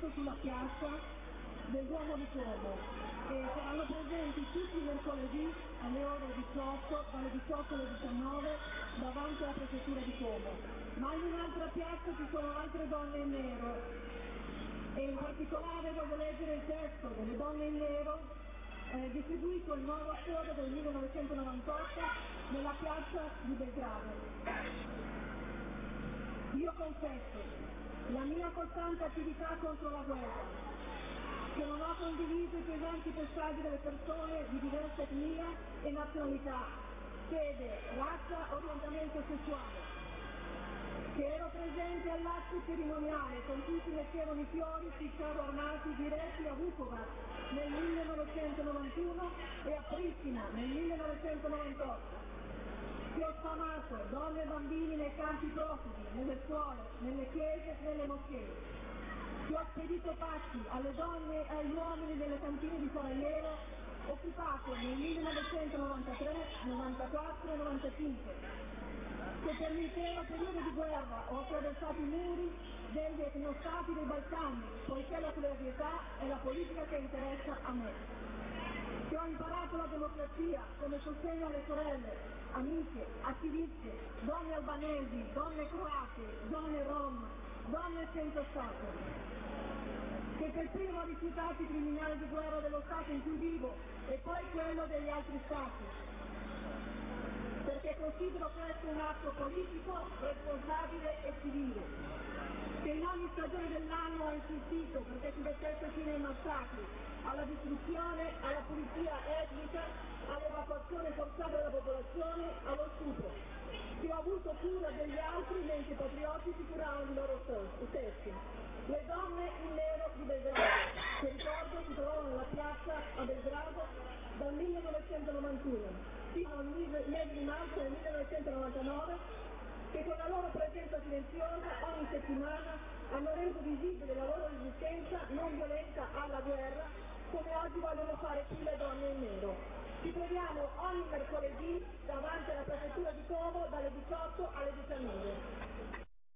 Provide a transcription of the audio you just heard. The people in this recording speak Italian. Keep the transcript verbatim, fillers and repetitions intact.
manifesto sulla piazza del Duomo di Como e saranno presenti tutti i mercoledì alle ore diciotto, dalle diciotto alle diciannove, davanti alla prefettura di Como. Ma in un'altra piazza ci sono altre donne in nero e in particolare voglio leggere il testo delle donne in nero eh, distribuito il nove ottobre del millenovecentonovantotto nella piazza di Belgrado. Io confesso la mia costante attività contro la guerra, che non ho condiviso i pesanti passaggi delle persone di diversa etnia e nazionalità, fede, razza, orientamento sessuale, che ero presente all'atto cerimoniale con tutti mettevano i fiori sui carri armati diretti a Vukovar nel millenovecentonovantuno e a Pristina nel millenovecentonovantotto, che ho sfamato donne e bambini nei campi profughi, nelle scuole, nelle chiese e nelle moschee, che ho spedito pacchi alle donne e agli uomini delle cantine di Sarajevo occupate nel millenovecentonovantatré, novantaquattro e novantacinque, che per l'intero periodo di guerra ho attraversato i muri degli etnostati dei Balcani, poiché la solidarietà è la politica che interessa a me, che ho imparato la democrazia come sostegno alle sorelle, amiche, attiviste, donne albanesi, donne croate, donne rom, donne senza Stato, che per primo ho rifiutato i criminali di guerra dello Stato in cui vivo e poi quello degli altri Stati, perché considero questo un atto politico, responsabile e civile, che in ogni stagione dell'anno ho insistito perché si mettesse fine ai massacri, alla distruzione, alla pulizia etnica, all'evacuazione forzata della popolazione, allo stupro, che ho avuto cura degli altri mentre i patrioti si curavano di loro stessi. Le donne in nero di Belgrado, che ricordo si trovavano nella piazza a Belgrado dal millenovecentonovantuno fino al mese di marzo del millenovecentonovantanove, che con la loro presenza silenziosa ogni settimana hanno reso visibile la loro resistenza non violenta alla guerra, come oggi vogliono fare qui le donne in nero. Ci troviamo ogni mercoledì davanti alla prefettura di Como dalle diciotto alle diciannove.